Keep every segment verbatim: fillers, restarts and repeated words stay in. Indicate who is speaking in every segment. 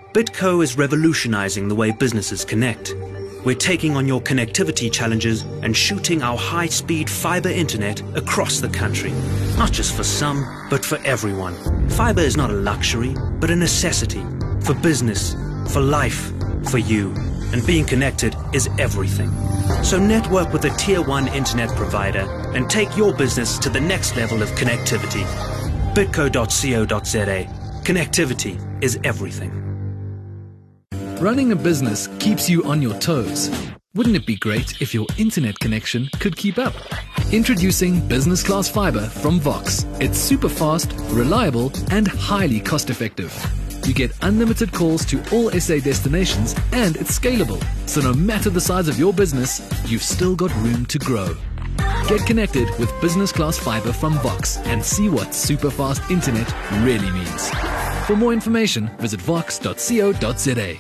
Speaker 1: BitCo is revolutionizing the way businesses connect. We're taking on your connectivity challenges and shooting our high-speed fiber internet across the country. Not just for some, but for everyone. Fiber is not a luxury, but a necessity. For business, for life, for you. And being connected is everything. So network with a tier one internet provider and take your business to the next level of connectivity. bitco dot co dot za. Connectivity is everything.
Speaker 2: Running a business keeps you on your toes. Wouldn't it be great if your internet connection could keep up? Introducing Business Class Fiber from Vox. It's super fast, reliable, and highly cost-effective. You get unlimited calls to all S A destinations, and it's scalable. So no matter the size of your business, you've still got room to grow. Get connected with Business Class Fiber from Vox and see what super fast internet really means. For more information, visit vox dot co dot za.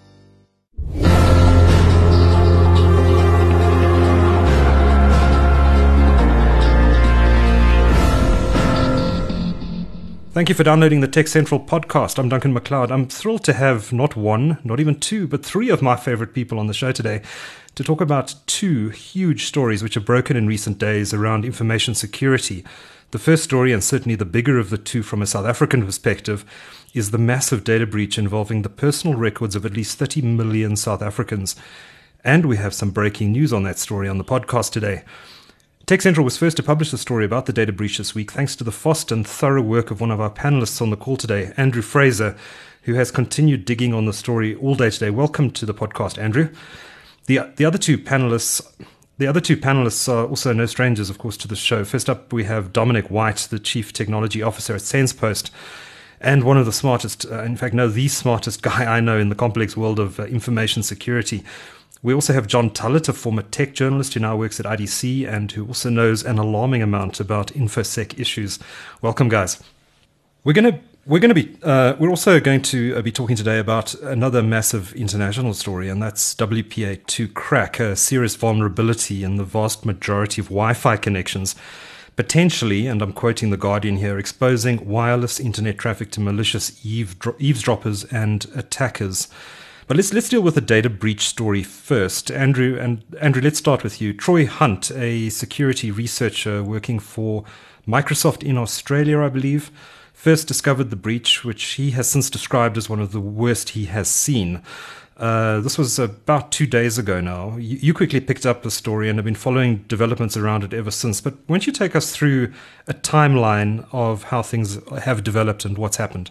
Speaker 3: Thank you for downloading the Tech Central podcast. I'm Duncan McLeod. I'm thrilled to have not one, not even two, but three of my favorite people on the show today to talk about two huge stories which have broken in recent days around information security. The first story, and certainly the bigger of the two from a South African perspective, is the massive data breach involving the personal records of at least thirty million South Africans. And we have some breaking news on that story on the podcast today. Tech Central was first to publish the story about the data breach this week, thanks to the fast and thorough work of one of our panelists on the call today, Andrew Fraser, who has continued digging on the story all day today. Welcome to the podcast, Andrew. The the other two panelists, the other two panelists are also no strangers, of course, to the show. First up, we have Dominic White, the Chief Technology Officer at SensePost, and one of the smartest, uh, in fact, no, the smartest guy I know in the complex world of uh, information security. We also have John Tullett, a former tech journalist who now works at I D C and who also knows an alarming amount about InfoSec issues. Welcome, guys. We're going to we're going to be uh, we're also going to be talking today about another massive international story, and that's W P A two crack, a serious vulnerability in the vast majority of Wi-Fi connections, potentially, and I'm quoting The Guardian here, exposing wireless internet traffic to malicious eavesdro- eavesdroppers and attackers. But let's let's deal with the data breach story first. Andrew, and Andrew, let's start with you. Troy Hunt, a security researcher working for Microsoft in Australia, I believe, first discovered the breach, which he has since described as one of the worst he has seen. Uh, this was about two days ago now. You, you quickly picked up the story and have been following developments around it ever since. But why don't you take us through a timeline of how things have developed and what's happened?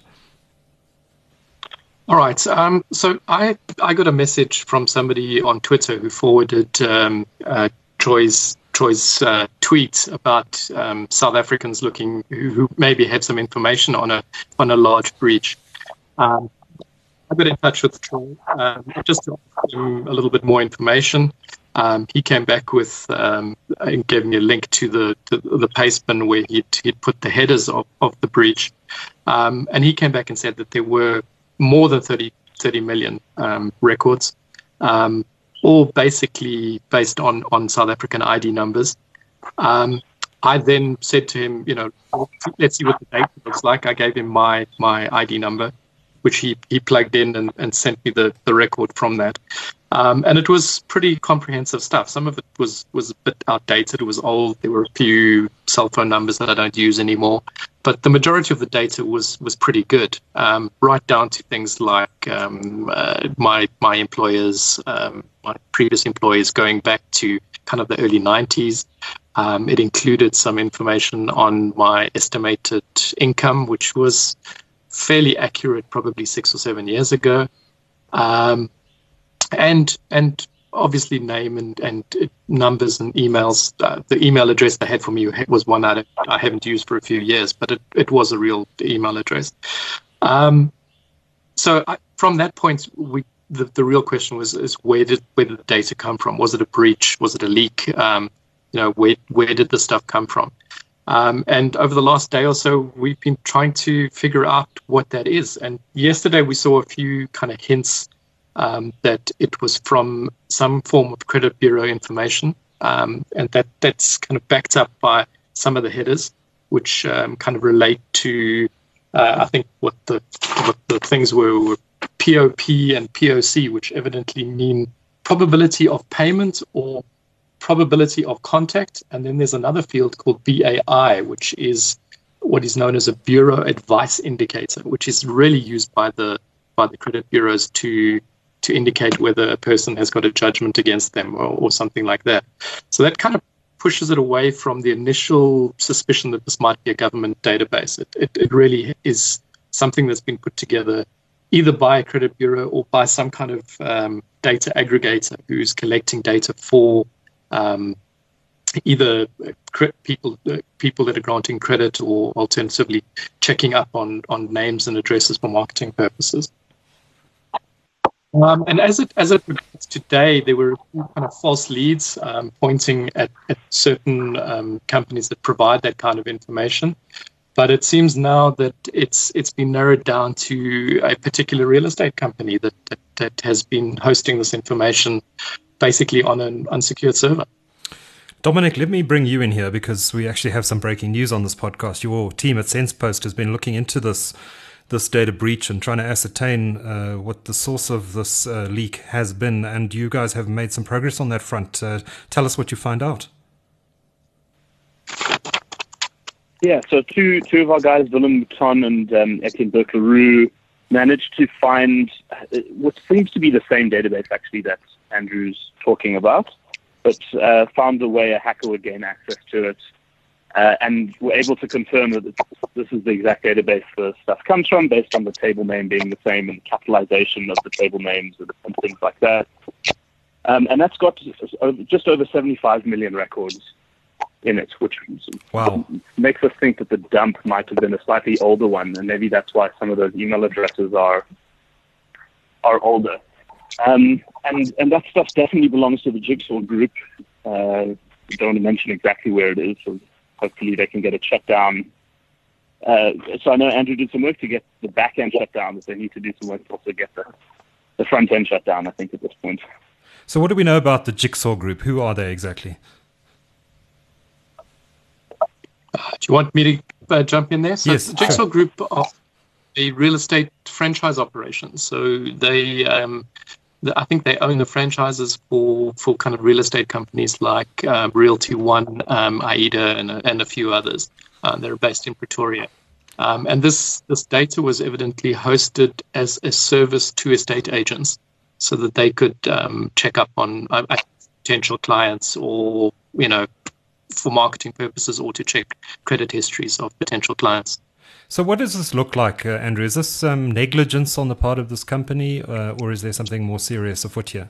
Speaker 4: All right. Um, so I I got a message from somebody on Twitter who forwarded um, uh, Troy's Troy's uh, tweet about um, South Africans looking who, who maybe had some information on a on a large breach. Um, I got in touch with Troy um, just to offer him a little bit more information. Um, he came back with um, and gave me a link to the to the pastebin where he'd he'd put the headers of, of the breach, um, and he came back and said that there were more than thirty, thirty million um, records, um, all basically based on, on South African I D numbers. Um, I then said to him, you know, let's see what the data looks like. I gave him my my I D number, which he, he plugged in and, and sent me the, the record from that. Um, and it was pretty comprehensive stuff. Some of it was, was a bit outdated. It was old. There were a few cell phone numbers that I don't use anymore. But the majority of the data was was pretty good, um, right down to things like um, uh, my my employers, um, my previous employers going back to kind of the early nineties. Um, it included some information on my estimated income, which was fairly accurate, probably six or seven years ago. Um, and and obviously name and, and numbers and emails. Uh, the email address they had for me was one I, I haven't used for a few years, but it, it was a real email address. Um, so I, from that point, we the, the real question was is where did where did the data come from? Was it a breach? Was it a leak? Um, you know, where where did the stuff come from? Um, and over the last day or so, we've been trying to figure out what that is. And yesterday we saw a few kind of hints um, that it was from some form of credit bureau information. Um, and that, that's kind of backed up by some of the headers, which um, kind of relate to, uh, I think, what the what the things were, were P O P and P O C, which evidently mean probability of payment or probability of contact. And then there's another field called B A I, which is what is known as a bureau advice indicator, which is really used by the by the credit bureaus to to indicate whether a person has got a judgment against them or, or something like that. So that kind of pushes it away from the initial suspicion that this might be a government database. It, it, it really is something that's been put together either by a credit bureau or by some kind of um, data aggregator who's collecting data for um, either people uh, people that are granting credit or alternatively checking up on, on names and addresses for marketing purposes. Um, and as it as it regards today, there were kind of false leads um, pointing at, at certain um, companies that provide that kind of information. But it seems now that it's it's been narrowed down to a particular real estate company that that, that has been hosting this information basically on an unsecured server.
Speaker 3: Dominic, let me bring you in here because we actually have some breaking news on this podcast. Your team at SensePost has been looking into this this data breach and trying to ascertain uh, what the source of this uh, leak has been, and you guys have made some progress on that front. Uh, tell us what you find out.
Speaker 5: Yeah, so two two of our guys, Willem Mouton and um, Etienne Burke-Leroux, managed to find what seems to be the same database, actually, that Andrew's talking about, but uh, found a way a hacker would gain access to it, uh, and were able to confirm that this is the exact database the stuff comes from, based on the table name being the same and the capitalization of the table names and things like that. Um, and that's got just over seventy-five million records in it, which
Speaker 3: wow.
Speaker 5: makes us think that the dump might have been a slightly older one, and maybe that's why some of those email addresses are are older. Um, and and that stuff definitely belongs to the Jigsaw Group. Uh, don't want to mention exactly where it is, so hopefully they can get it shut down. Uh, so I know Andrew did some work to get the back end shut down, but they need to do some work to also get the, the front end shut down, I think, at this point.
Speaker 3: So what do we know about the Jigsaw Group? Who are they exactly?
Speaker 4: Uh, do you want me to uh, jump in there? So
Speaker 3: yes,
Speaker 4: the Jigsaw
Speaker 3: sure.
Speaker 4: Group are a real estate franchise operation. So they, um, the, I think they own the franchises for, for kind of real estate companies like uh, Realty One, um, AIDA, and, and a few others. Uh, they're based in Pretoria. Um, and this, this data was evidently hosted as a service to estate agents so that they could um, check up on uh, potential clients or, you know, for marketing purposes or to check credit histories of potential clients.
Speaker 3: So what does this look like, uh, Andrew? Is this um, negligence on the part of this company, uh, or is there something more serious afoot here?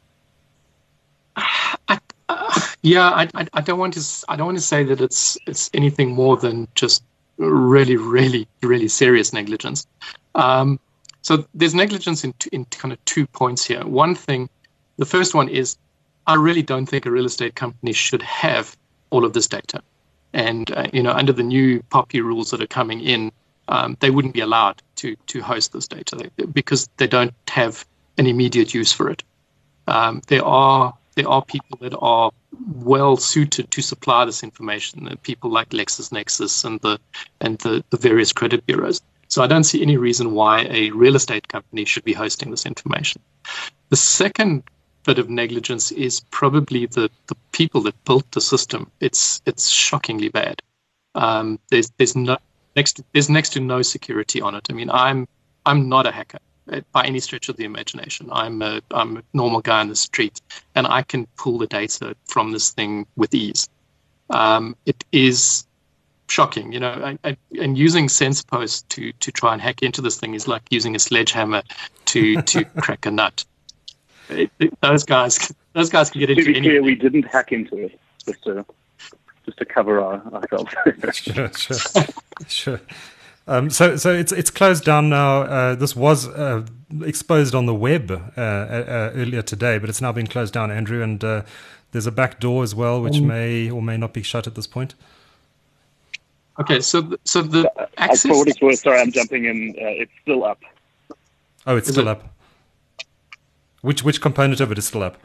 Speaker 4: I, uh, yeah, I, I, I don't want to. I don't want to say that it's it's anything more than just really, really, really serious negligence. Um, so there's negligence in in kind of two points here. One thing, the first one is, I really don't think a real estate company should have all of this data. And, uh, you know, under the new P O P I rules that are coming in, um, they wouldn't be allowed to to host this data because they don't have an immediate use for it. Um, there are there are people that are well suited to supply this information, people like LexisNexis and the and the, the various credit bureaus. So I don't see any reason why a real estate company should be hosting this information. The second bit of negligence is probably the, the people that built the system. It's it's shockingly bad. Um, there's there's no next there's next to no security on it. I mean, I'm I'm not a hacker by any stretch of the imagination. I'm a I'm a normal guy on the street, and I can pull the data from this thing with ease. Um, it is shocking, you know. I, I, and using SensePost to to try and hack into this thing is like using a sledgehammer to to crack a nut. It, it, those guys, those guys can get into anything.
Speaker 5: To be clear, we didn't hack into it, just to just to cover our, ourselves.
Speaker 3: Sure, sure, sure. Um, so, so it's it's closed down now. Uh, this was uh, exposed on the web uh, uh, earlier today, but it's now been closed down, Andrew. And uh, there's a back door as well, which um, may or may not be shut at this point.
Speaker 4: Okay, so the, so the
Speaker 5: uh,
Speaker 4: access.
Speaker 5: For what it's worth, sorry, I'm jumping in. Uh, it's still up.
Speaker 3: Oh, it's
Speaker 4: Is
Speaker 3: still
Speaker 4: it?
Speaker 3: up. Which which component of it is still up?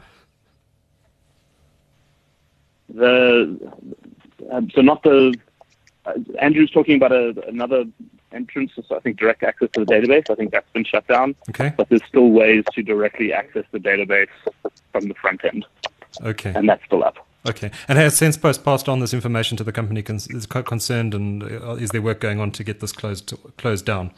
Speaker 5: The um, so not the uh, Andrew's talking about a, another entrance, so I think direct access to the database. I think that's been shut down.
Speaker 3: Okay.
Speaker 5: But there's still ways to directly access the database from the front end.
Speaker 3: Okay.
Speaker 5: And that's still up.
Speaker 3: Okay. And has SensePost passed on this information to the company con- is concerned, and uh, is there work going on to get this closed closed down?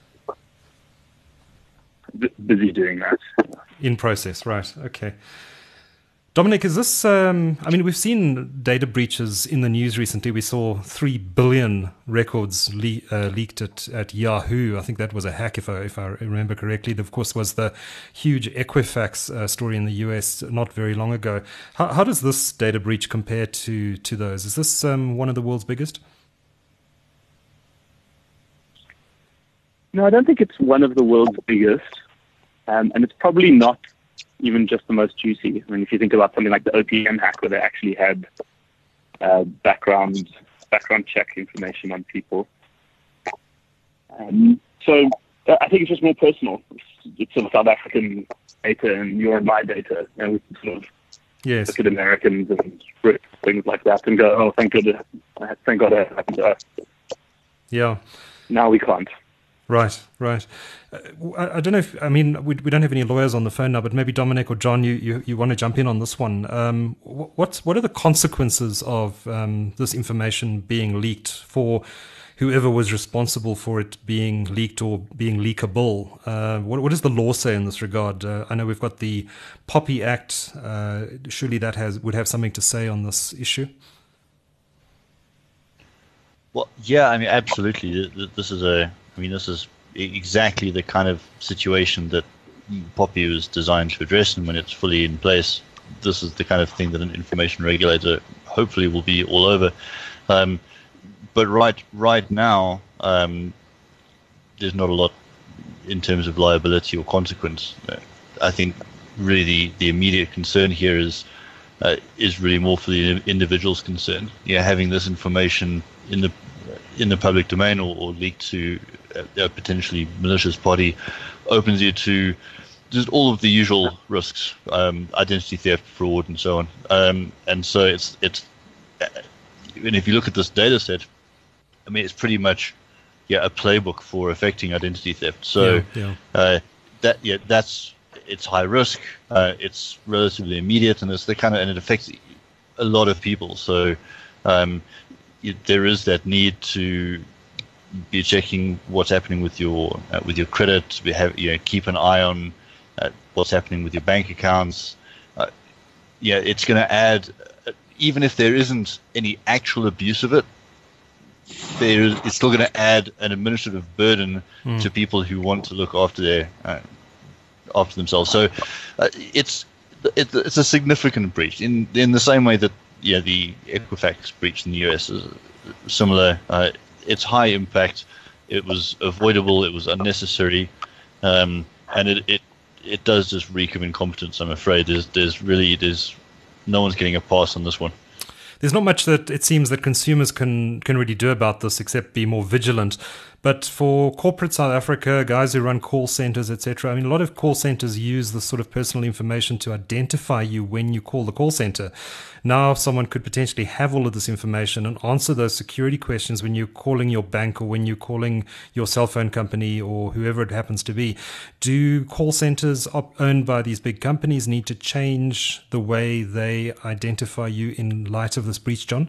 Speaker 5: B- busy doing that.
Speaker 3: In process, right. Okay. Dominic, is this, um, I mean, we've seen data breaches in the news recently. We saw three billion records le- uh, leaked at, at Yahoo. I think that was a hack, if I, if I remember correctly. There, of course, was the huge Equifax uh, story in the U S not very long ago. How, how does this data breach compare to, to those? Is this um, one of the world's biggest?
Speaker 5: No, I don't think it's one of the world's biggest. Um, and it's probably not even just the most juicy. I mean, if you think about something like the O P M hack, where they actually had uh, background background check information on people. Um, so uh, I think it's just more personal. It's, it's sort of South African data and your and my data, and we can sort of
Speaker 3: yes.
Speaker 5: look at Americans and things like that and go, "Oh, thank God, thank God it happened to us."
Speaker 3: Yeah.
Speaker 5: Now we can't.
Speaker 3: Right, right. Uh, I, I don't know if, I mean, we we don't have any lawyers on the phone now, but maybe Dominic or John, you, you, you want to jump in on this one. Um, what's, what are the consequences of um, this information being leaked for whoever was responsible for it being leaked or being leakable? Uh, what, what does the law say in this regard? Uh, I know we've got the Poppy Act. Uh, surely that has would have something to say on this issue?
Speaker 6: Well, yeah, I mean, absolutely. This is a... I mean, this is exactly the kind of situation that Poppy was designed to address, and when it's fully in place, this is the kind of thing that an information regulator hopefully will be all over. Um, but right, right now, um, there's not a lot in terms of liability or consequence. I think really the, the immediate concern here is uh, is really more for the individuals concerned. Yeah, having this information in the in the public domain or, or leaked to a, a potentially malicious party opens you to just all of the usual risks, um, identity theft, fraud, and so on. Um, and so it's it's, and if you look at this data set, I mean, it's pretty much yeah a playbook for affecting identity theft. So
Speaker 3: yeah, yeah.
Speaker 6: Uh, that yeah that's it's high risk, uh, it's relatively immediate, and it's the kind of and it affects a lot of people. So um, it, there is that need to be checking what's happening with your uh, with your credit. We have you know keep an eye on uh, what's happening with your bank accounts. Uh, yeah, it's going to add, uh, even if there isn't any actual abuse of it, there is, it's still going to add an administrative burden mm. to people who want to look after their uh, after themselves. So uh, it's it, it's a significant breach in in the same way that yeah the Equifax breach in the U S is similar. Uh, it's high impact. It was avoidable. It was unnecessary, um, and it, it it does just reek of incompetence. I'm afraid there's there's really there's no one's getting a pass on this one.
Speaker 3: There's not much that it seems that consumers can can really do about this except be more vigilant. But for corporate South Africa, guys who run call centers, et cetera, I mean, a lot of call centers use this sort of personal information to identify you when you call the call center. Now, someone could potentially have all of this information and answer those security questions when you're calling your bank or when you're calling your cell phone company or whoever it happens to be. Do call centers op- owned by these big companies need to change the way they identify you in light of this breach, John?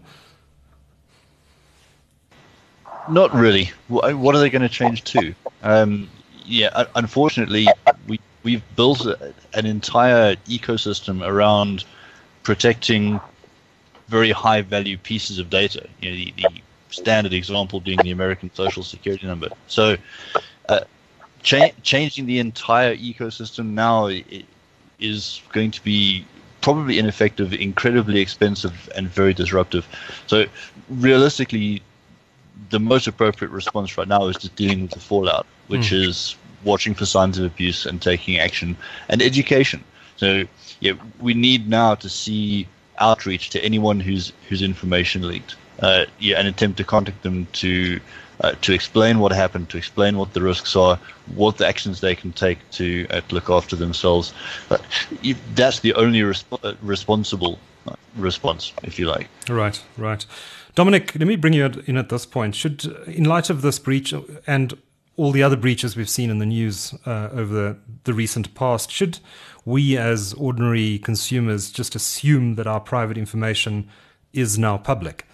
Speaker 6: Not really. What are they going to change to? Um, yeah, unfortunately, we we've built a, an entire ecosystem around protecting very high value pieces of data. You know, the, the standard example being the American Social Security number. So, uh, cha- changing the entire ecosystem now is going to be probably ineffective, incredibly expensive, and very disruptive. So, realistically, the most appropriate response right now is just dealing with the fallout, which mm. is watching for signs of abuse and taking action, and education. So yeah, we need now to see outreach to anyone whose whose information leaked. Uh, yeah, and attempt to contact them to uh, to explain what happened, to explain what the risks are, what the actions they can take to, uh, to look after themselves. Uh, if that's the only resp- uh, responsible uh, response, if you like.
Speaker 3: Right, right. Dominic, let me bring you in at this point. Should, in light of this breach and all the other breaches we've seen in the news uh, over the, the recent past, should we as ordinary consumers just assume that our private information is now public?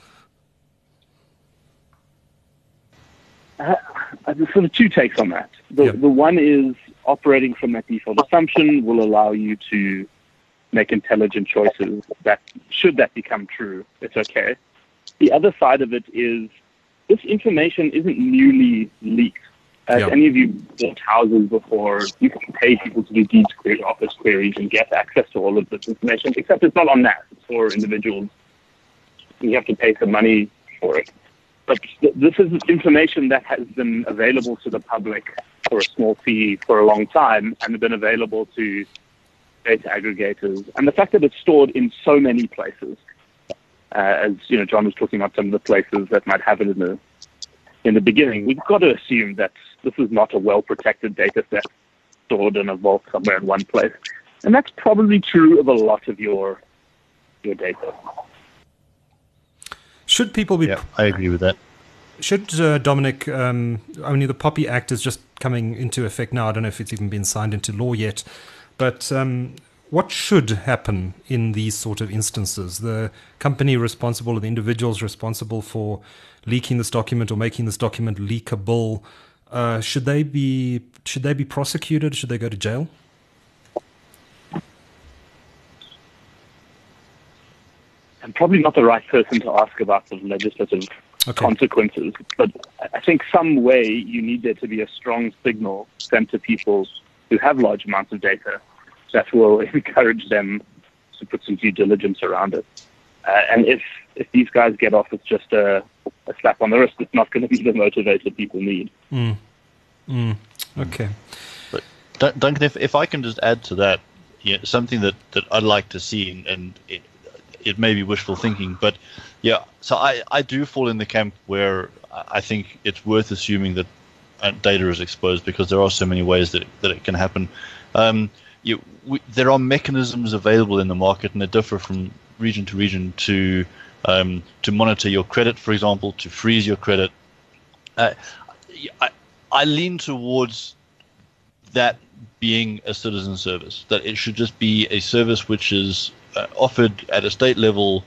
Speaker 5: Uh, there's sort of two takes on that. The,
Speaker 3: Yep.
Speaker 5: the one is operating from that default assumption will allow you to make intelligent choices that, should that become true, it's okay. The other side of it is this information isn't newly leaked. As
Speaker 3: Yep.
Speaker 5: any of you bought houses before, you can pay people to do deeds query, office queries and get access to all of this information, except it's not on that. It's for individuals. You have to pay some money for it. But th- this is information that has been available to the public for a small fee for a long time and been available to data aggregators. And the fact that it's stored in so many places, uh, as you know, John was talking about some of the places that might have it in the in the beginning, we've got to assume that this is not a well-protected data set stored in a vault somewhere in one place. And that's probably true of a lot of your your data.
Speaker 3: Should people be...
Speaker 6: Yeah, I agree with that.
Speaker 3: Should, uh, Dominic, um, I mean, the POPI Act is just coming into effect now. I don't know if it's even been signed into law yet. But um, what should happen in these sort of instances? The company responsible or the individuals responsible for leaking this document or making this document leakable, uh, should they be should they be prosecuted? Should they go to jail?
Speaker 5: I'm probably not the right person to ask about the legislative
Speaker 3: Okay.
Speaker 5: consequences, but I think some way you need there to be a strong signal sent to people who have large amounts of data that will encourage them to put some due diligence around it. Uh, and if if these guys get off with just a, a slap on the wrist, it's not going to be the motivator people need.
Speaker 3: Mm. Mm. Okay.
Speaker 6: But Dun- Duncan, if, if I can just add to that, yeah, something that, that I'd like to see, and, and it, it may be wishful thinking, but yeah, so I, I do fall in the camp where I think it's worth assuming that uh, data is exposed because there are so many ways that, that it can happen. Um, you, we, there are mechanisms available in the market, and they differ from region to region to um, to monitor your credit, for example, to freeze your credit. Uh, I, I lean towards that being a citizen service, that it should just be a service which is uh, offered at a state level,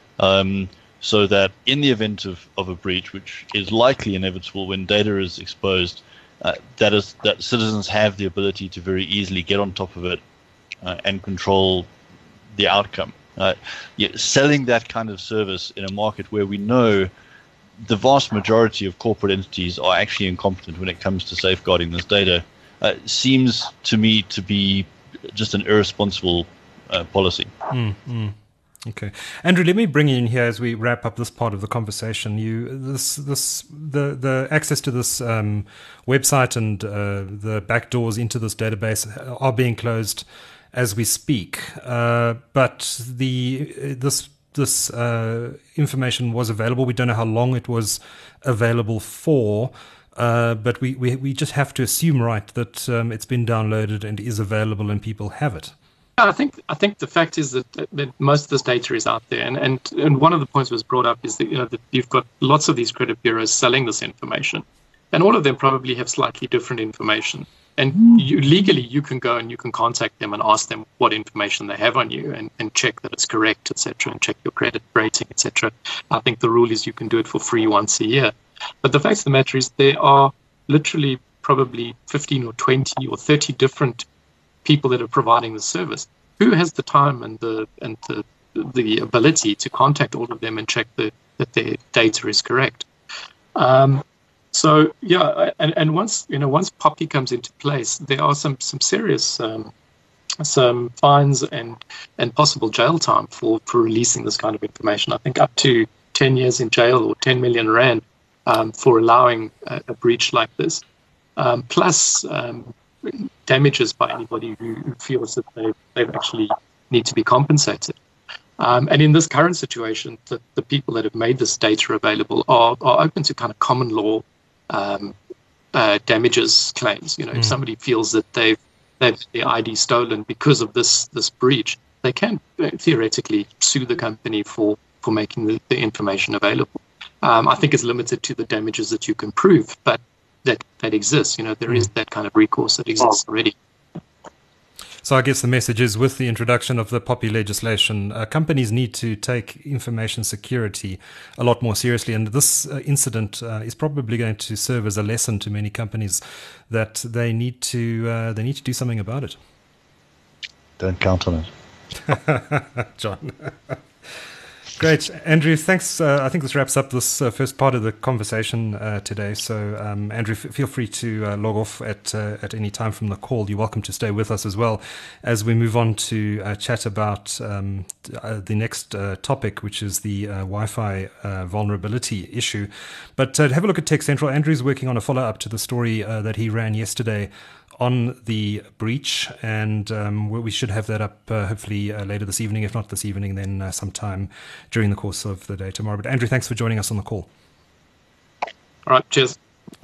Speaker 6: um, so that in the event of, of a breach, which is likely inevitable when data is exposed, uh, that is that citizens have the ability to very easily get on top of it uh, and control the outcome. Uh, yeah, selling that kind of service in a market where we know the vast majority of corporate entities are actually incompetent when it comes to safeguarding this data uh, seems to me to be just an irresponsible uh, policy.
Speaker 3: Mm, mm. Okay, Andrew, let me bring you in here as we wrap up this part of the conversation. You, this, this, the, the access to this um, website and uh, the backdoors into this database are being closed as we speak. Uh, but the this this uh, information was available. We don't know how long it was available for, uh, but we, we we just have to assume, right, that um, it's been downloaded and is available and people have it.
Speaker 4: I think I think the fact is that, that most of this data is out there, and, and and one of the points was brought up is that you know that you've got lots of these credit bureaus selling this information, and all of them probably have slightly different information. And you, legally, you can go and you can contact them and ask them what information they have on you, and, and check that it's correct, et cetera, and check your credit rating, et cetera. I think the rule is you can do it for free once a year. But the fact of the matter is there are literally probably fifteen or twenty or thirty different people that are providing the service. Who has the time and the and the the ability to contact all of them and check the, that their data is correct? Um, so yeah, and, and once you know once POPI comes into place, there are some some serious um, some fines and and possible jail time for, for releasing this kind of information. I think up to ten years in jail or ten million rand um, for allowing a, a breach like this, um, plus. Um, damages by anybody who, who feels that they they actually need to be compensated. Um, and in this current situation, the, the people that have made this data available are, are open to kind of common law um, uh, damages claims. You know, mm. if somebody feels that they've they've their I D stolen because of this this breach, they can theoretically sue the company for for making the, the information available. Um, I think it's limited to the damages that you can prove, but that that exists. You know, there mm. is that kind of recourse that exists already.
Speaker 3: So I guess the message is, with the introduction of the POPI legislation, uh, companies need to take information security a lot more seriously. And this uh, incident uh, is probably going to serve as a lesson to many companies that they need to uh, they need to do something about it.
Speaker 6: Don't count on
Speaker 3: it. John. Great. Andrew, thanks. Uh, I think this wraps up this uh, first part of the conversation uh, today. So, um, Andrew, f- feel free to uh, log off at uh, at any time from the call. You're welcome to stay with us as well as we move on to uh, chat about um, uh, the next uh, topic, which is the uh, Wi-Fi uh, vulnerability issue. But uh, have a look at Tech Central. Andrew's working on a follow-up to the story uh, that he ran yesterday on the breach, and um, we should have that up uh, hopefully uh, later this evening. If not this evening, then uh, sometime during the course of the day tomorrow. But Andrew, thanks for joining us on the call.
Speaker 4: All right, cheers.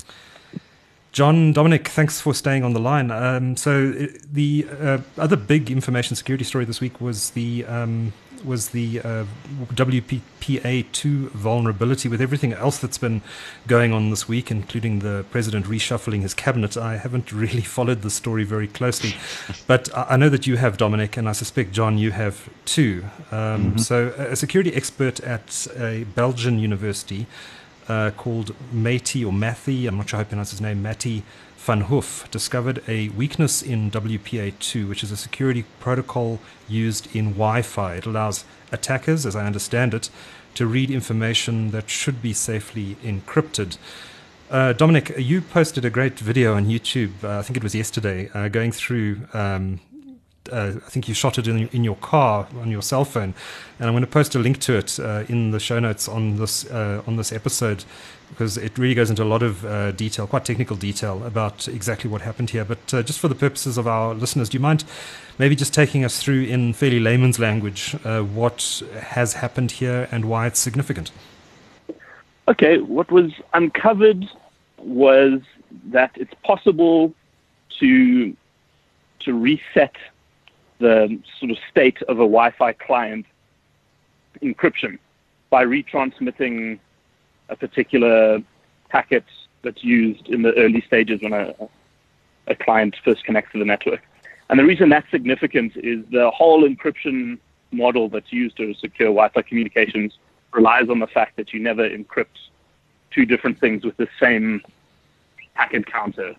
Speaker 3: John, Dominic, thanks for staying on the line. Um, so the uh, other big information security story this week was the um, was the uh, W P A two vulnerability. With everything else that's been going on this week, including the president reshuffling his cabinet, I haven't really followed the story very closely. But I know that you have, Dominic, and I suspect, John, you have too. Um, mm-hmm. So a security expert at a Belgian university Uh, called Matty or Matty, I'm not sure how to pronounce his name, Matty van Hoof, discovered a weakness in W P A two, which is a security protocol used in Wi-Fi. It allows attackers, as I understand it, to read information that should be safely encrypted. Uh, Dominic, you posted a great video on YouTube, uh, I think it was yesterday, uh, going through um, Uh, I think you shot it in, in your car on your cell phone, and I'm going to post a link to it uh, in the show notes on this uh, on this episode, because it really goes into a lot of uh, detail, quite technical detail, about exactly what happened here. But uh, just for the purposes of our listeners, do you mind maybe just taking us through in fairly layman's language uh, what has happened here and why it's significant?
Speaker 5: Okay, what was uncovered was that it's possible to to reset the sort of state of a Wi-Fi client encryption by retransmitting a particular packet that's used in the early stages when a, a client first connects to the network. And the reason that's significant is the whole encryption model that's used to secure Wi-Fi communications relies on the fact that you never encrypt two different things with the same packet counter.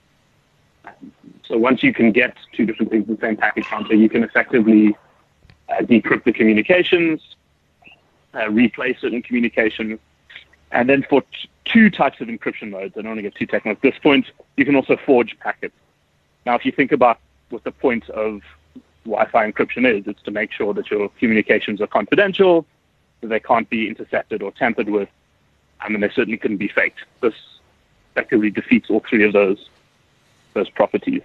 Speaker 5: So once you can get two different things with the same packet counter, you can effectively uh, decrypt the communications, uh, replay certain communications, and then for t- two types of encryption modes, I don't want to get too technical at this point, you can also forge packets. Now, if you think about what the point of Wi-Fi encryption is, it's to make sure that your communications are confidential, that they can't be intercepted or tampered with, and then they certainly couldn't be faked. This effectively defeats all three of those those properties.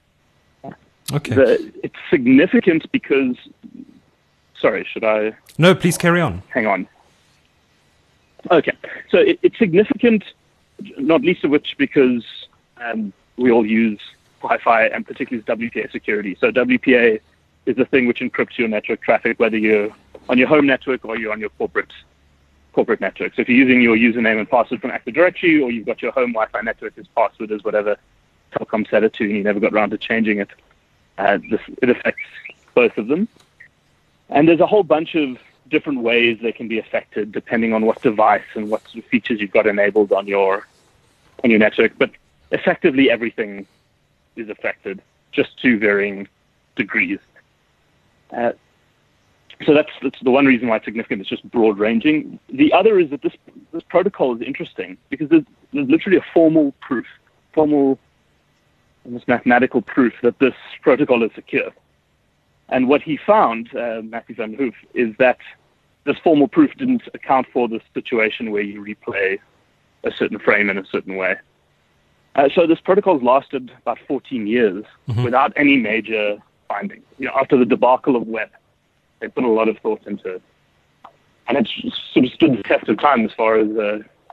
Speaker 3: Okay.
Speaker 5: The, it's significant because, sorry, should I?
Speaker 3: No, please carry on.
Speaker 5: Hang on. Okay. So it, it's significant, not least of which because um, we all use Wi-Fi and particularly W P A security. So W P A is the thing which encrypts your network traffic, whether you're on your home network or you're on your corporate corporate network. So if you're using your username and password from Active Directory, or you've got your home Wi-Fi network as password as whatever Telkom set it to, and you never got around to changing it. Uh, this, it affects both of them. And there's a whole bunch of different ways they can be affected depending on what device and what sort of features you've got enabled on your on your network. But effectively everything is affected, just to varying degrees. Uh, so that's, that's the one reason why it's significant. It's just broad ranging. The other is that this this protocol is interesting because there's, there's literally a formal proof, formal almost mathematical proof that this protocol is secure. And what he found, uh, Matty van Hoof, is that this formal proof didn't account for the situation where you replay a certain frame in a certain way. Uh, so this protocol has lasted about fourteen years mm-hmm. without any major findings. You know, after the debacle of Web, they put a lot of thought into it. And it's sort of stood the test of time as far as uh,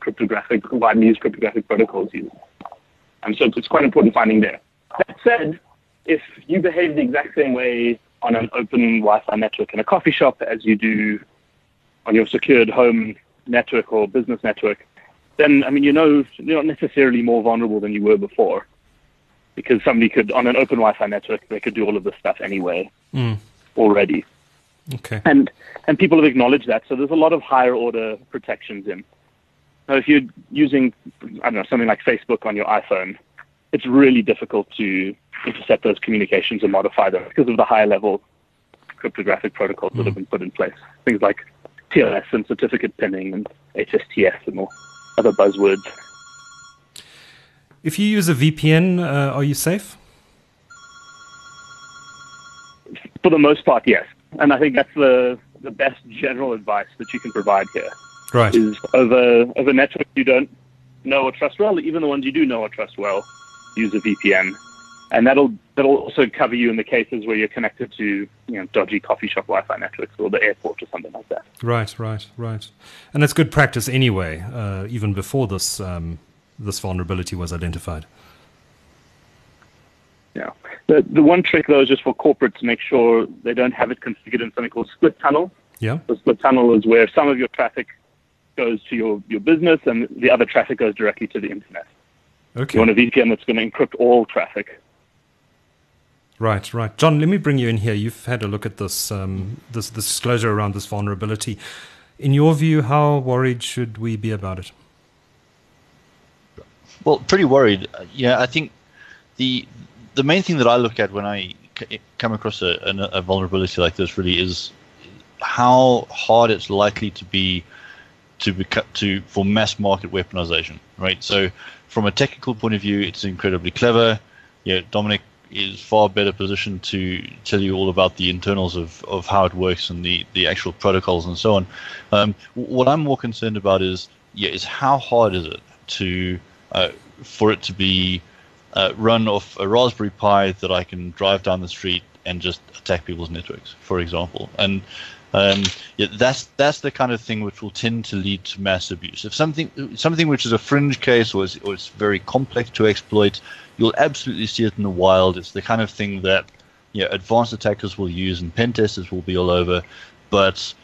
Speaker 5: cryptographic, widely used cryptographic protocols use. Um, so it's quite important finding there. That said, if you behave the exact same way on an open Wi-Fi network in a coffee shop as you do on your secured home network or business network, then, I mean, you know, you're not necessarily more vulnerable than you were before, because somebody could, on an open Wi-Fi network, they could do all of this stuff anyway
Speaker 3: Mm.
Speaker 5: already.
Speaker 3: Okay.
Speaker 5: And and people have acknowledged that, so there's a lot of higher order protections in. Now, if you're using, I don't know, something like Facebook on your iPhone, it's really difficult to intercept those communications and modify them because of the higher level cryptographic protocols mm. that have been put in place. Things like T L S and certificate pinning and H S T S and all other buzzwords.
Speaker 3: If you use a V P N, uh, are you safe?
Speaker 5: For the most part, yes. And I think that's the, the best general advice that you can provide here.
Speaker 3: Right.
Speaker 5: Is over, over networks you don't know or trust well, even the ones you do know or trust well, use a V P N. And that'll that'll also cover you in the cases where you're connected to, you know, dodgy coffee shop Wi-Fi networks or the airport or something like that.
Speaker 3: Right, right, right. And that's good practice anyway, uh, even before this um, this vulnerability was identified.
Speaker 5: Yeah. The the one trick though is just for corporate to make sure they don't have it configured in something called split tunnel.
Speaker 3: Yeah.
Speaker 5: The split tunnel is where some of your traffic goes to your, your business and the other traffic goes directly to the internet.
Speaker 3: Okay.
Speaker 5: You want a V P N that's going to encrypt all traffic.
Speaker 3: Right, right. John, let me bring you in here. You've had a look at this, um, this, this disclosure around this vulnerability. In your view, how worried should we be about it?
Speaker 6: Well, pretty worried. Yeah, I think the the main thing that I look at when I c- come across a, a, a vulnerability like this really is how hard it's likely to be to beca- to for mass market weaponization, right? So from a technical point of view, it's incredibly clever. Yeah, Dominic is far better positioned to tell you all about the internals of, of how it works and the, the actual protocols and so on. Um, what I'm more concerned about is yeah, is how hard is it to uh, for it to be uh, run off a Raspberry Pi that I can drive down the street and just attack people's networks, for example. And um, yeah, that's that's the kind of thing which will tend to lead to mass abuse. If something something which is a fringe case or, is, or it's very complex to exploit, you'll absolutely see it in the wild. It's the kind of thing that you know, advanced attackers will use and pen testers will be all over. But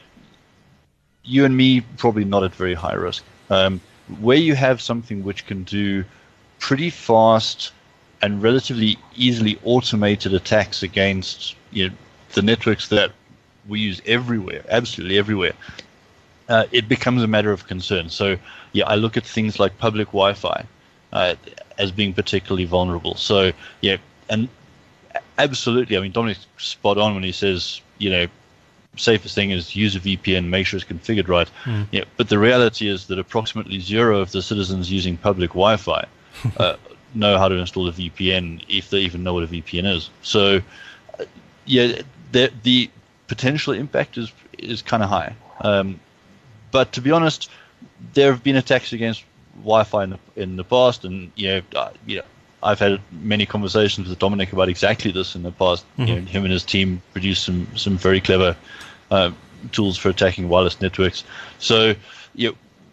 Speaker 6: you and me, probably not at very high risk. Um, where you have something which can do pretty fast and relatively easily automated attacks against you know, the networks that we use everywhere, absolutely everywhere, uh, it becomes a matter of concern. So, yeah, I look at things like public Wi-Fi uh, as being particularly vulnerable. So, yeah, and absolutely, I mean, Dominic's spot on when he says, you know, safest thing is use a V P N, make sure it's configured right. Mm. Yeah, but the reality is that approximately zero of the citizens using public Wi-Fi uh, know how to install a V P N, if they even know what a V P N is. So, uh, yeah, the the potential impact is is kind of high. Um, but to be honest, there have been attacks against Wi-Fi in the, in the past, and you know, uh, you know, I've had many conversations with Dominic about exactly this in the past. Mm-hmm. You know, him and his team produced some some very clever uh, tools for attacking wireless networks. So, you know,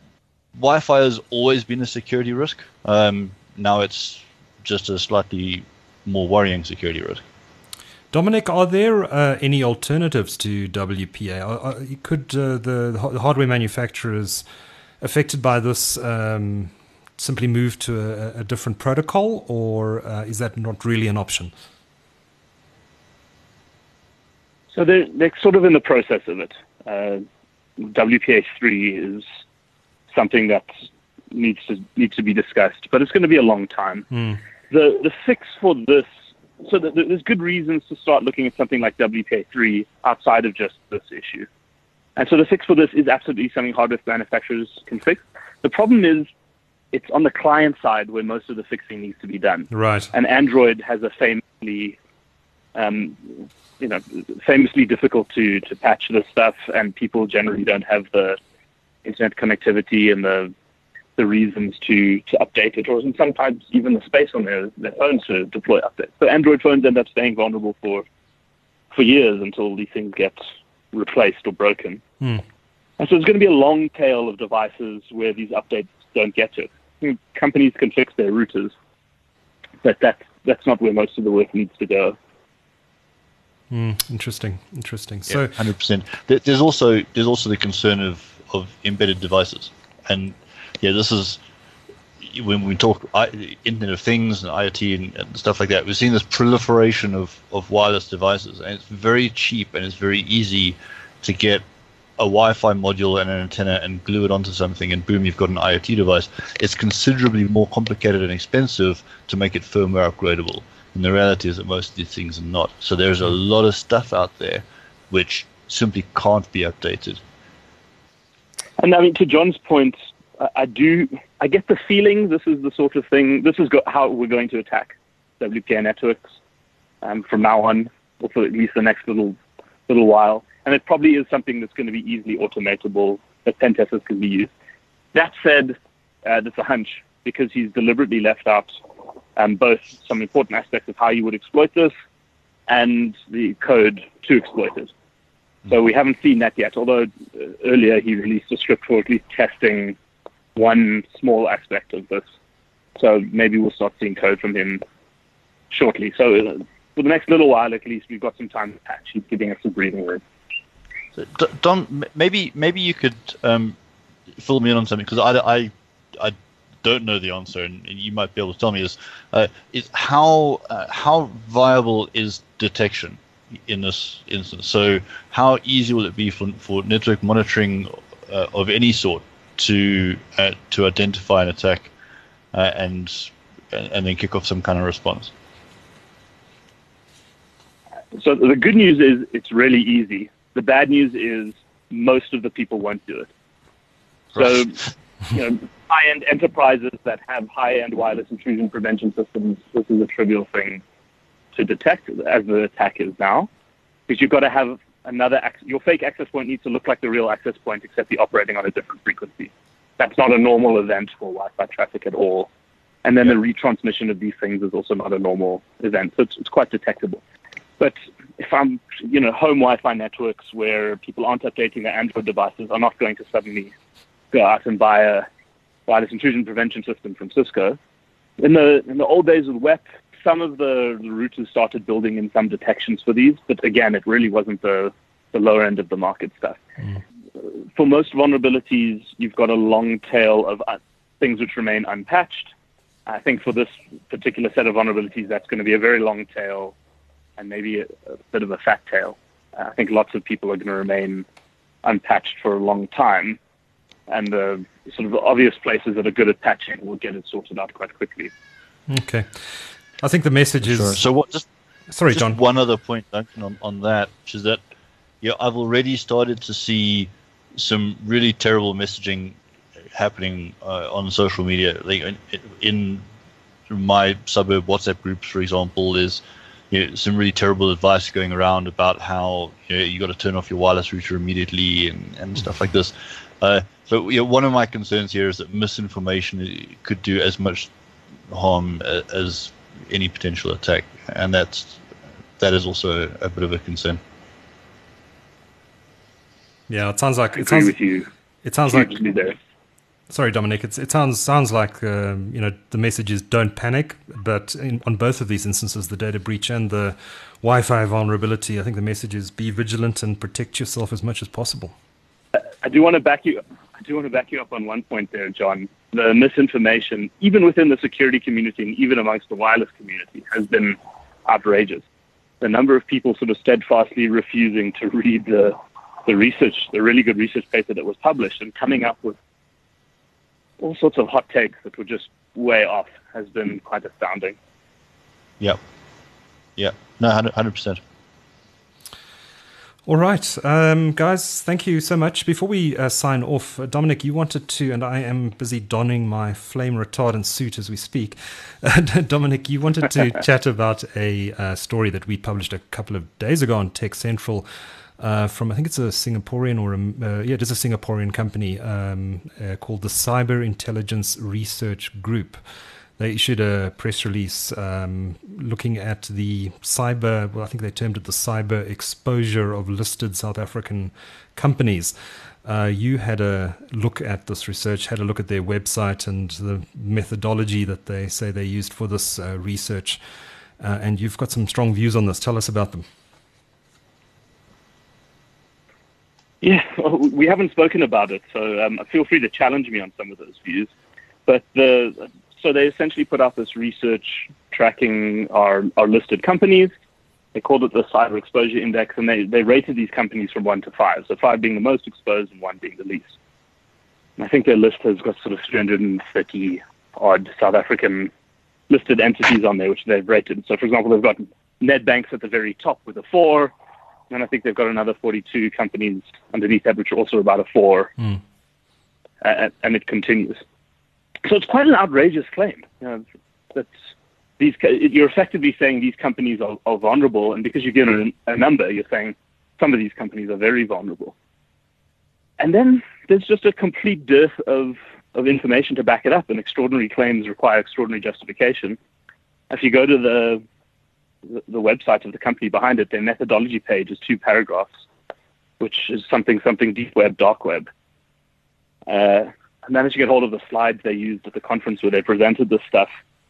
Speaker 6: Wi-Fi has always been a security risk. Um, now it's just a slightly more worrying security risk.
Speaker 3: Dominic, are there uh, any alternatives to W P A? Are, are, could uh, the, the hardware manufacturers affected by this um, simply move to a, a different protocol, or uh, is that not really an option?
Speaker 5: So they're, they're sort of in the process of it. Uh, W P A three is something that needs to needs to be discussed, but it's going to be a long time. Mm. The the fix for this, so the, the, there's good reasons to start looking at something like W P A three outside of just this issue. And so the fix for this is absolutely something hardware manufacturers can fix. The problem is it's on the client side where most of the fixing needs to be done.
Speaker 3: Right.
Speaker 5: And Android has a famously, um, you know, famously difficult to, to patch this stuff, and people generally don't have the internet connectivity and the the reasons to, to update it, or sometimes even the space on their, their phones to deploy updates. So Android phones end up staying vulnerable for for years until these things get replaced or broken.
Speaker 3: Mm.
Speaker 5: And so it's going to be a long tail of devices where these updates don't get to it. I mean, companies can fix their routers, but that's, that's not where most of the work needs to go.
Speaker 3: Mm, interesting, interesting.
Speaker 6: Yeah,
Speaker 3: So,
Speaker 6: one hundred percent. There's also there's also the concern of, of embedded devices, and yeah, this is when we talk I, Internet of Things and IoT and, and stuff like that. We've seen this proliferation of, of wireless devices, and it's very cheap and it's very easy to get a Wi-Fi module and an antenna and glue it onto something, and boom, you've got an IoT device. It's considerably more complicated and expensive to make it firmware upgradable. And the reality is that most of these things are not. So there's a lot of stuff out there which simply can't be updated.
Speaker 5: And I mean, to John's point, I, I do, I get the feeling this is the sort of thing, this is go- how we're going to attack W P A networks um, from now on, or for at least the next little little while. And it probably is something that's going to be easily automatable, that pen testers can be used. That said, uh, that's a hunch, because he's deliberately left out um, both some important aspects of how you would exploit this and the code to exploit it. So we haven't seen that yet, although uh, earlier he released a script for at least testing one small aspect of this. So maybe we'll start seeing code from him shortly. So uh, for the next little while, at least, we've got some time to patch. He's giving us some breathing room.
Speaker 6: So, Don, maybe maybe you could um, fill me in on something, because I, I, I don't know the answer, and you might be able to tell me is uh, is how uh, how viable is detection in this instance? So how easy will it be for for network monitoring uh, of any sort to uh, to identify an attack uh, and and then kick off some kind of response?
Speaker 5: So the good news is it's really easy. The bad news is most of the people won't do it. So, you know, high-end enterprises that have high-end wireless intrusion prevention systems, this is a trivial thing to detect, as the attack is now, because you've got to have another, ac- your fake access point needs to look like the real access point, except be operating on a different frequency. That's not a normal event for Wi-Fi traffic at all. And then the retransmission of these things is also not a normal event, so it's, it's quite detectable. But if I'm, you know, home Wi-Fi networks where people aren't updating their Android devices are not going to suddenly go out and buy a wireless intrusion prevention system from Cisco. In the in the old days with W E P, some of the, the routers started building in some detections for these, but again, it really wasn't the, the lower end of the market stuff. Mm. For most vulnerabilities, you've got a long tail of uh, things which remain unpatched. I think for this particular set of vulnerabilities, that's going to be a very long tail and maybe a, a bit of a fat tail. Uh, I think lots of people are going to remain unpatched for a long time, and the sort of obvious places that are good at patching will get it sorted out quite quickly.
Speaker 3: Okay. I think the message is...
Speaker 6: Sure. So what, just,
Speaker 3: Sorry,
Speaker 6: just
Speaker 3: John.
Speaker 6: one other point, Duncan, on, on that, which is that yeah, I've already started to see some really terrible messaging happening uh, on social media. Like in, in my suburb WhatsApp groups, for example, is you know, some really terrible advice going around about how you know, you got to turn off your wireless router immediately and, and stuff like this. Uh, so you know, one of my concerns here is that misinformation could do as much harm as any potential attack, and that's that is also a bit of a concern.
Speaker 3: Yeah, it sounds like
Speaker 5: I
Speaker 3: it
Speaker 5: agree
Speaker 3: sounds,
Speaker 5: with you.
Speaker 3: It sounds like.
Speaker 5: There.
Speaker 3: Sorry, Dominic. It's, it sounds sounds like um, you know the message is don't panic, but in, on both of these instances, the data breach and the Wi-Fi vulnerability, I think the message is be vigilant and protect yourself as much as possible.
Speaker 5: I do want to back you. I do want to back you up on one point there, John. The misinformation, even within the security community and even amongst the wireless community, has been outrageous. The number of people sort of steadfastly refusing to read the the research, the really good research paper that was published, and coming up with all sorts of hot takes that were just way off has been quite astounding.
Speaker 6: Yeah. Yeah. No, one hundred percent.
Speaker 3: All right, um, guys, thank you so much. Before we uh, sign off, uh, Dominic, you wanted to, and I am busy donning my flame retardant suit as we speak. Uh, Dominic, you wanted to chat about a uh, story that we published a couple of days ago on Tech Central uh, from, I think it's a Singaporean or, a, uh, yeah, it is a Singaporean company um, uh, called the Cyber Intelligence Research Group. they issued a press release um, looking at the cyber, well, I think they termed it the cyber exposure of listed South African companies. Uh, you had a look at this research, had a look at their website and the methodology that they say they used for this uh, research, uh, and you've got some strong views on this. Tell us about them.
Speaker 5: Yeah, well, we haven't spoken about it, so um, feel free to challenge me on some of those views. But the so they essentially put out this research tracking our, our listed companies. They called it the Cyber Exposure Index, and they, they rated these companies from one to five, so five being the most exposed and one being the least. And I think their list has got sort of three hundred thirty odd South African listed entities on there, which they've rated. So, for example, they've got Nedbanks at the very top with a four, and I think they've got another forty-two companies underneath that, which are also about a four, mm. uh, and it continues. So it's quite an outrageous claim. You know, that these you're effectively saying these companies are, are vulnerable, and because you give a, a number, you're saying some of these companies are very vulnerable. And then there's just a complete dearth of, of information to back it up, and extraordinary claims require extraordinary justification. If you go to the the, the website of the company behind it, their methodology page is two paragraphs, which is something, something deep web, dark web. Uh, I managed to get hold of the slides they used at the conference where they presented this stuff,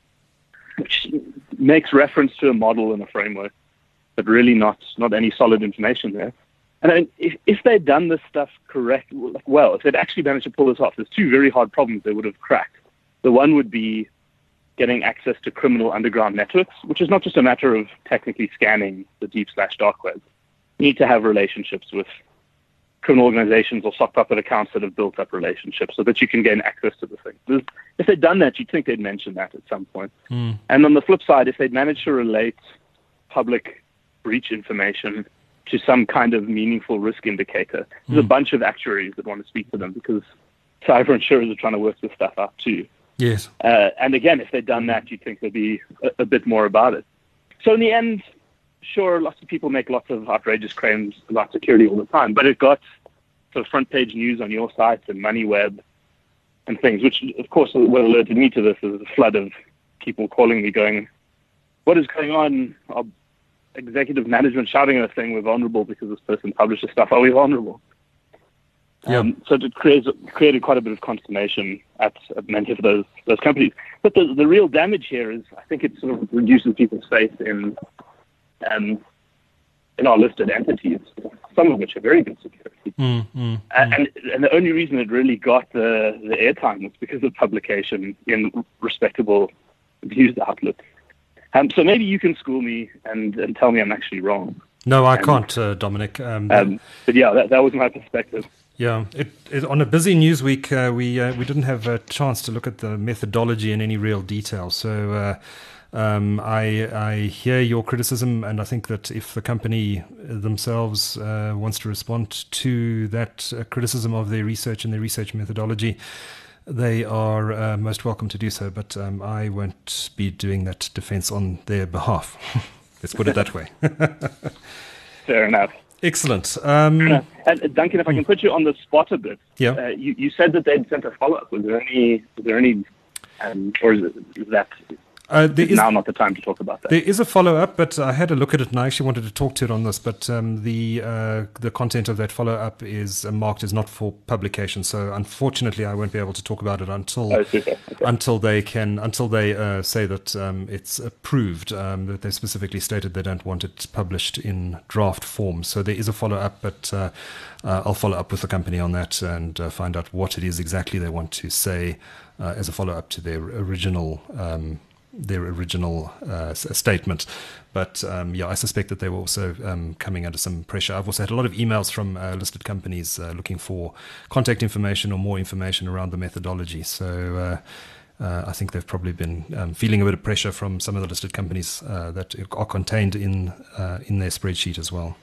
Speaker 5: which makes reference to a model and a framework, but really not not any solid information there. And I mean, if, if they'd done this stuff correct, like, well, if they'd actually managed to pull this off, there's two very hard problems they would have cracked. The one would be getting access to criminal underground networks, which is not just a matter of technically scanning the deep slash dark web. You need to have relationships with criminal organizations or sock puppet accounts that have built up relationships so that you can gain access to the thing. There's, if they'd done that, you'd think they'd mention that at some point. Mm. And on the flip side, if they'd managed to relate public breach information to some kind of meaningful risk indicator, there's mm. a bunch of actuaries that want to speak to them because cyber insurers are trying to work this stuff out too.
Speaker 3: Yes.
Speaker 5: Uh, and again, if they'd done that, you'd think there'd be a, a bit more about it. So in the end, sure, lots of people make lots of outrageous claims about security all the time, but it got sort of front page news on your site and MoneyWeb and things, which of course what alerted me to this is a flood of people calling me going, what is going on? Our executive management shouting at us saying we're vulnerable because this person published this stuff. Are we vulnerable? Yeah. Um, so it creates, created quite a bit of consternation at, at many of those those companies. But the, the real damage here is I think it sort of reduces people's faith in um, in our listed entities, some of which are very good security. Mm, mm, and, mm. and the only reason it really got the, the airtime was because of publication in respectable news outlets. Um, so maybe you can school me and, and tell me I'm actually wrong.
Speaker 3: No, I
Speaker 5: and,
Speaker 3: can't, uh, Dominic. Um,
Speaker 5: um, but yeah, that, that was my perspective.
Speaker 3: Yeah, it, it, on a busy news week, uh, we uh, we didn't have a chance to look at the methodology in any real detail. So uh, um, I I hear your criticism, and I think that if the company themselves uh, wants to respond to that uh, criticism of their research and their research methodology, they are uh, most welcome to do so. But um, I won't be doing that defense on their behalf. Let's put it that way.
Speaker 5: Fair enough.
Speaker 3: Excellent. Um,
Speaker 5: and Duncan, if I can put you on the spot a bit,
Speaker 3: yeah.
Speaker 5: Uh, you, you said that they'd sent a follow-up. Was there any, was there any, um, or is, it, is that uh, there is now not the time to talk about that?
Speaker 3: There is a follow-up, but I had a look at it and I actually wanted to talk to it on this, but um, the uh, the content of that follow-up is uh, marked as not for publication. So unfortunately, I won't be able to talk about it until
Speaker 5: oh, okay.
Speaker 3: until they can until they uh, say that um, it's approved. Um, that they specifically stated they don't want it published in draft form. So there is a follow-up, but uh, uh, I'll follow up with the company on that and uh, find out what it is exactly they want to say uh, as a follow-up to their original. Um, their original uh, statement. But um, yeah, I suspect that they were also um, coming under some pressure. I've also had a lot of emails from uh, listed companies uh, looking for contact information or more information around the methodology. So uh, uh, I think they've probably been um, feeling a bit of pressure from some of the listed companies uh, that are contained in uh, in their spreadsheet as well.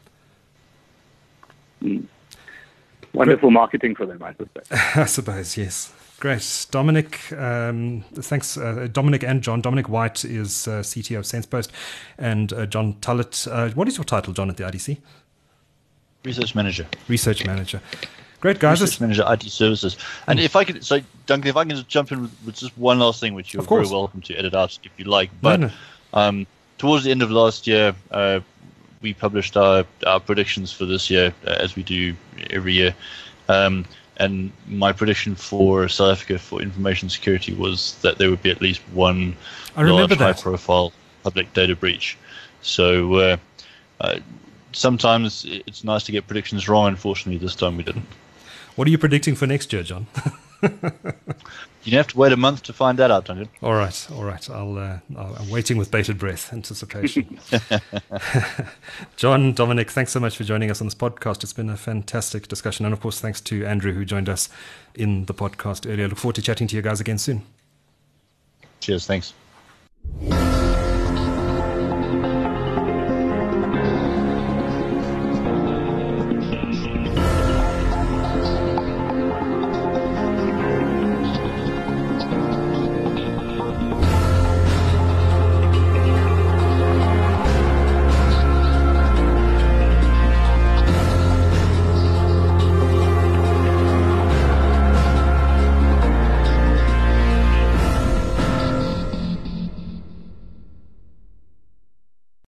Speaker 5: Mm. Wonderful Great. Marketing for them, I suspect.
Speaker 3: I suppose, yes. Great. Dominic, um, thanks. Uh, Dominic and John. Dominic White is uh, C T O of SensePost, and uh, John Tullett. Uh, what is your title, John, at the I D C?
Speaker 6: Research Manager.
Speaker 3: Research Manager. Great, guys.
Speaker 6: Research Manager I T Services. And if I could, so Duncan, if I can just jump in with, with just one last thing, which you're very welcome to edit out if you like. But
Speaker 3: no, no.
Speaker 6: Um, towards the end of last year, uh, we published our, our predictions for this year, uh, as we do every year. Um, and my prediction for South Africa for information security was that there would be at least one large, high-profile public data breach. So uh, uh, sometimes it's nice to get predictions wrong. Unfortunately, this time we didn't.
Speaker 3: What are you predicting for next year, John?
Speaker 6: You have to wait a month to find that out, Duncan.
Speaker 3: All right, all right. I'll, uh, I'm waiting with bated breath, anticipation. John, Dominic, thanks so much for joining us on this podcast. It's been a fantastic discussion. And of course, thanks to Andrew, who joined us in the podcast earlier. Look forward to chatting to you guys again soon.
Speaker 6: Cheers, thanks.